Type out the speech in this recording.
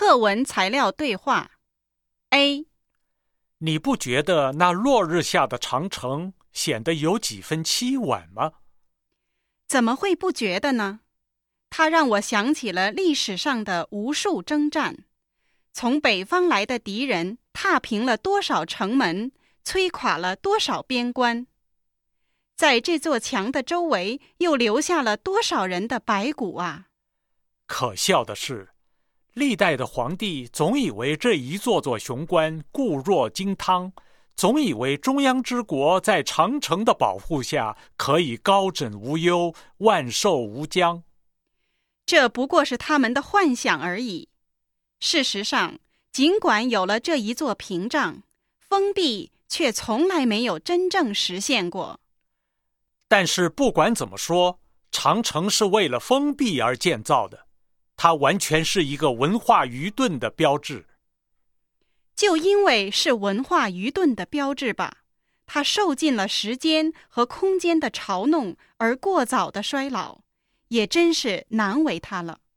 课文材料对话 A。 你不觉得那落日下的长城显得有几分凄婉吗？ 怎么会不觉得呢？它让我想起了历史上的无数征战，从北方来的敌人踏平了多少城门，摧垮了多少边关，在这座墙的周围又留下了多少人的白骨啊！ 可笑的是，历代的皇帝总以为这一座座雄关固若金汤，总以为中央之国在长城的保护下可以高枕无忧，万寿无疆。 这不过是他们的幻想而已。事实上，尽管有了这一座屏障，封闭却从来没有真正实现过。 但是不管怎么说，长城是为了封闭而建造的，它完全是一个文化愚钝的标志。 就因为是文化愚钝的标志吧，它受尽了时间和空间的嘲弄而过早的衰老，也真是难为它了。